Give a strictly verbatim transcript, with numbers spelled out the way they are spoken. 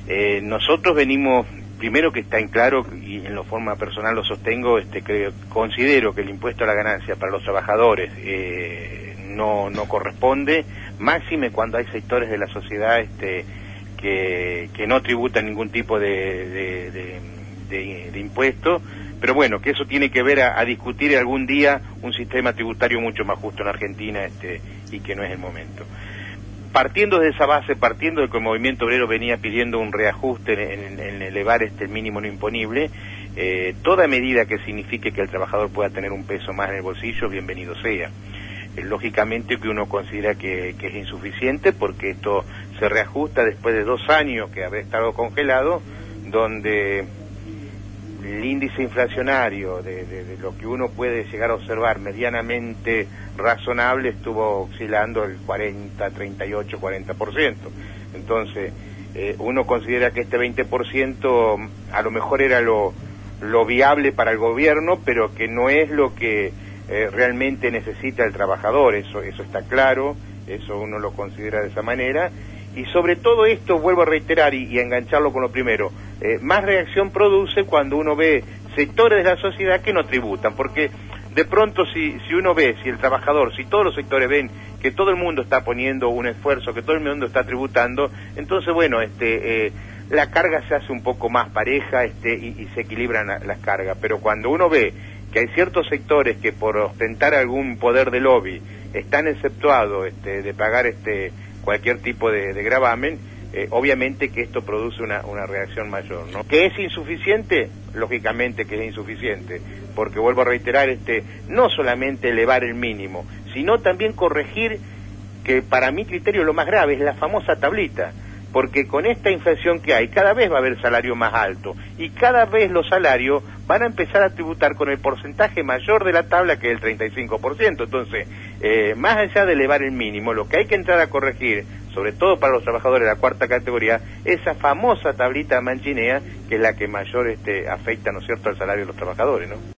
Eh, nosotros venimos, primero que está en claro, y en la forma personal lo sostengo, este, que considero que el impuesto a la ganancia para los trabajadores eh, no, no corresponde, máxime cuando hay sectores de la sociedad este, que, que no tributan ningún tipo de, de, de, de, de impuesto, pero bueno, que eso tiene que ver a, a discutir algún día un sistema tributario mucho más justo en Argentina este, y que no es el momento. Partiendo de esa base, partiendo de que el movimiento obrero venía pidiendo un reajuste en, en, en elevar este mínimo no imponible, eh, toda medida que signifique que el trabajador pueda tener un peso más en el bolsillo, bienvenido sea. Eh, lógicamente que uno considera que, que es insuficiente porque esto se reajusta después de dos años que haber estado congelado, donde el índice inflacionario de, de, de lo que uno puede llegar a observar medianamente razonable estuvo oscilando el cuarenta, treinta y ocho, cuarenta por ciento. Entonces, eh, uno considera que este veinte por ciento a lo mejor era lo, lo viable para el gobierno, pero que no es lo que eh, realmente necesita el trabajador, eso, eso está claro, eso uno lo considera de esa manera. Y sobre todo esto, vuelvo a reiterar y, y a engancharlo con lo primero, eh, más reacción produce cuando uno ve sectores de la sociedad que no tributan, porque de pronto si, si uno ve, si el trabajador, si todos los sectores ven que todo el mundo está poniendo un esfuerzo, que todo el mundo está tributando, entonces bueno, este, eh, la carga se hace un poco más pareja este, y, y se equilibran la, las cargas, pero cuando uno ve que hay ciertos sectores que por ostentar algún poder de lobby están exceptuados este, de pagar este cualquier tipo de, de gravamen, eh, obviamente que esto produce una, una reacción mayor, ¿no? ¿Que es insuficiente? Lógicamente que es insuficiente, porque vuelvo a reiterar, este, no solamente elevar el mínimo, sino también corregir, que para mi criterio lo más grave es la famosa tablita, porque con esta inflación que hay, cada vez va a haber salario más alto, y cada vez los salarios van a empezar a tributar con el porcentaje mayor de la tabla, que es el treinta y cinco por ciento. Entonces, eh, más allá de elevar el mínimo, lo que hay que entrar a corregir, sobre todo para los trabajadores de la cuarta categoría, esa famosa tablita manchinea, que es la que mayor este, afecta, ¿no es cierto?, al salario de los trabajadores, ¿no?